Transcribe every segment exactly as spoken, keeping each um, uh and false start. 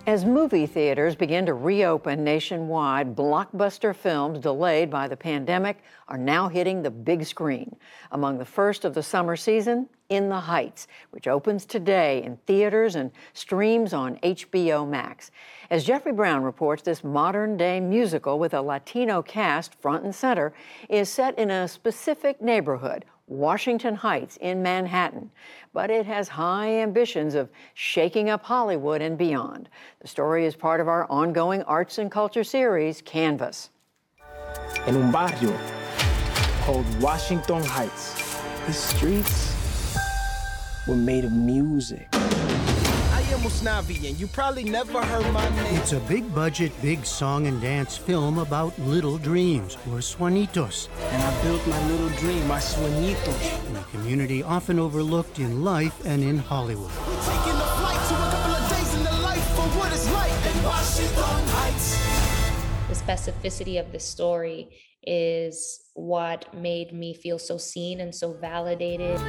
As movie theaters begin to reopen nationwide, blockbuster films delayed by the pandemic are now hitting the big screen. Among the first of the summer season, In the Heights, which opens today in theaters and streams on H B O Max. As Jeffrey Brown reports, this modern-day musical with a Latino cast front and center is set in a specific neighborhood, Washington Heights in Manhattan, but it has high ambitions of shaking up Hollywood and beyond. The story is part of our ongoing arts and culture series, Canvas. In un barrio called Washington Heights, the streets were made of music. I am Usnavi, and you probably never heard my name. It's a big-budget, big song and dance film about little dreams, or sueñitos. And I built my little dream, my sueñitos. In a community often overlooked in life and in Hollywood. We're taking a flight to a couple of days in the life for what it's like in Washington Heights. The specificity of the story is what made me feel so seen and so validated.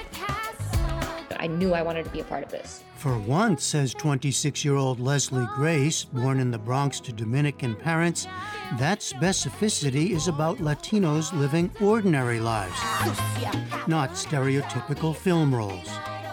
I knew I wanted to be a part of this. For once, says twenty-six-year-old Leslie Grace, born in the Bronx to Dominican parents, that specificity is about Latinos living ordinary lives, not stereotypical film roles.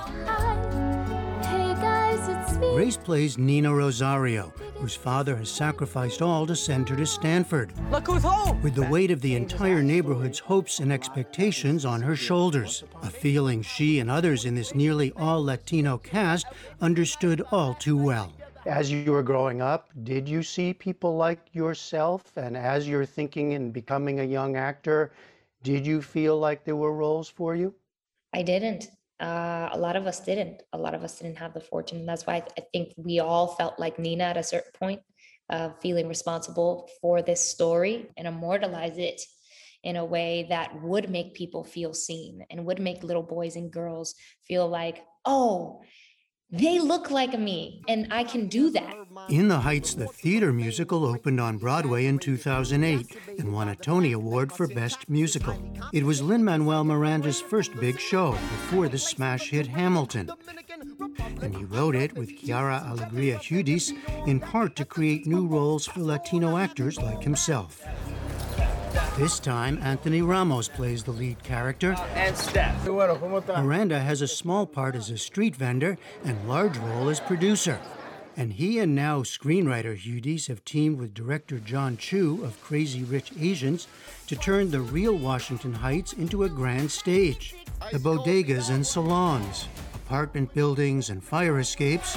Grace plays Nina Rosario, whose father has sacrificed all to send her to Stanford. Look who's home! With the weight of the entire neighborhood's hopes and expectations on her shoulders, a feeling she and others in this nearly all-Latino cast understood all too well. As you were growing up, did you see people like yourself? And as you're thinking and becoming a young actor, did you feel like there were roles for you? I didn't. Uh, a lot of us didn't. A lot of us didn't have the fortune. And that's why I, th- I think we all felt like Nina at a certain point, uh, feeling responsible for this story and immortalize it in a way that would make people feel seen and would make little boys and girls feel like, oh, they look like me and I can do that. In the Heights, the theater musical opened on Broadway in two thousand eight and won a Tony Award for Best Musical. It was Lin-Manuel Miranda's first big show before the smash hit Hamilton. And he wrote it with Chiara Alegria Hudes in part to create new roles for Latino actors like himself. This time, Anthony Ramos plays the lead character. And Steph. Miranda has a small part as a street vendor and large role as producer. And he and now screenwriter Hudes have teamed with director John Chu of Crazy Rich Asians to turn the real Washington Heights into a grand stage. The bodegas and salons, apartment buildings and fire escapes,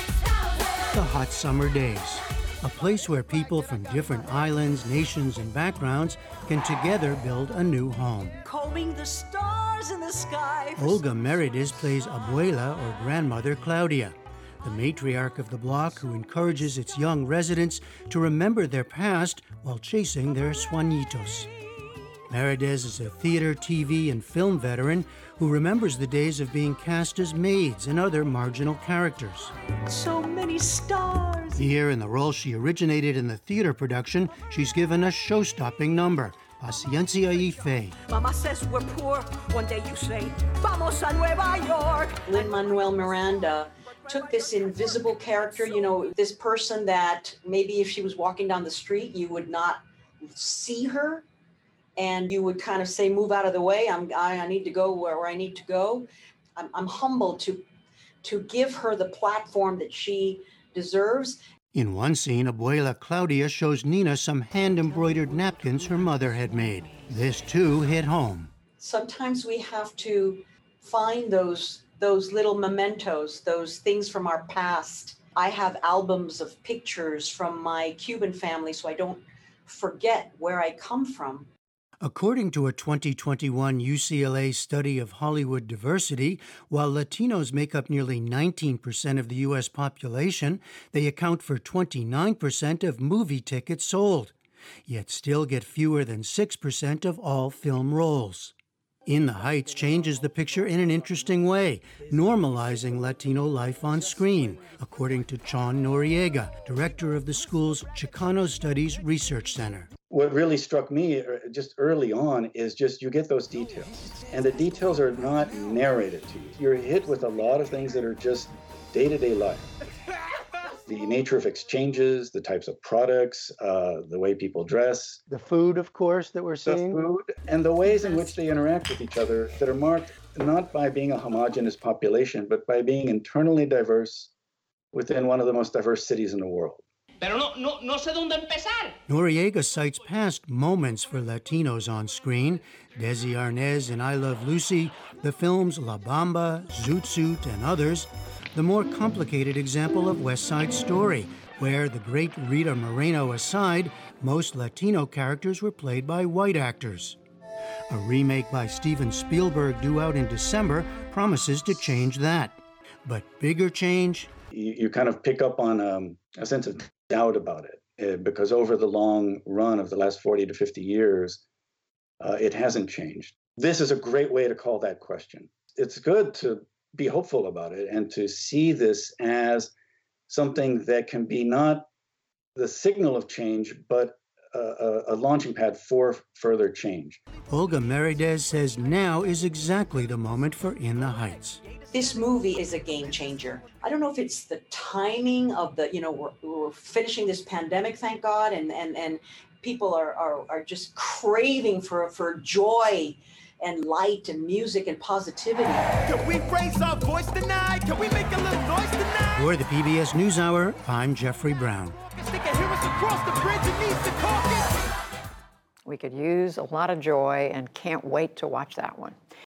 the hot summer days. A place where people from different islands, nations, and backgrounds can together build a new home. Combing the stars in the sky. Olga Merides plays Abuela, or grandmother Claudia, the matriarch of the block who encourages its young residents to remember their past while chasing their sueñitos. Merides is a theater, T V, and film veteran who remembers the days of being cast as maids and other marginal characters. So many stars. Here, in the role she originated in the theater production, she's given a show-stopping number, Paciencia y Fe. Mama says we're poor. One day you say, vamos a Nueva York. Lin-Manuel Miranda took this invisible character, you know, this person that maybe if she was walking down the street, you would not see her. And you would kind of say, move out of the way. I'm, I, I need to go where, where I need to go. I'm, I'm humbled to, to give her the platform that she deserves. In one scene, Abuela Claudia shows Nina some hand-embroidered napkins her mother had made. This, too, hit home. Sometimes we have to find those, those little mementos, those things from our past. I have albums of pictures from my Cuban family, so I don't forget where I come from. According to a twenty twenty-one U C L A study of Hollywood diversity, while Latinos make up nearly nineteen percent of the U S population, they account for twenty-nine percent of movie tickets sold, yet still get fewer than six percent of all film roles. In the Heights changes the picture in an interesting way, normalizing Latino life on screen, according to Chon Noriega, director of the school's Chicano Studies Research Center. What really struck me just early on is just you get those details, and the details are not narrated to you. You're hit with a lot of things that are just day-to-day life. the nature of exchanges, the types of products, uh, the way people dress, The food, of course, that we're the seeing. food, and the ways in which they interact with each other that are marked not by being a homogeneous population, but by being internally diverse within one of the most diverse cities in the world. Pero no, no, no sé dónde empezar. Noriega cites past moments for Latinos on screen. Desi Arnaz in I Love Lucy, the films La Bamba, Zoot Suit, and others. The more complicated example of West Side Story, where, the great Rita Moreno aside, most Latino characters were played by white actors. A remake by Steven Spielberg due out in December promises to change that. But bigger change? You, you kind of pick up on um, a sense of doubt about it, uh, because over the long run of the last forty to fifty years, uh, it hasn't changed. This is a great way to call that question. It's good to be hopeful about it and to see this as something that can be not the signal of change, but a, a launching pad for further change. Olga Meredez says now is exactly the moment for In the Heights. This movie is a game changer. I don't know if it's the timing of the, you know, we're, we're finishing this pandemic, thank God, and and and people are are, are just craving for for joy and light and music and positivity. Can we raise our voice tonight? Can we make a little noise tonight? For the P B S NewsHour, I'm Jeffrey Brown. They can hear us across the bridge and needs the caucus. We could use a lot of joy and can't wait to watch that one.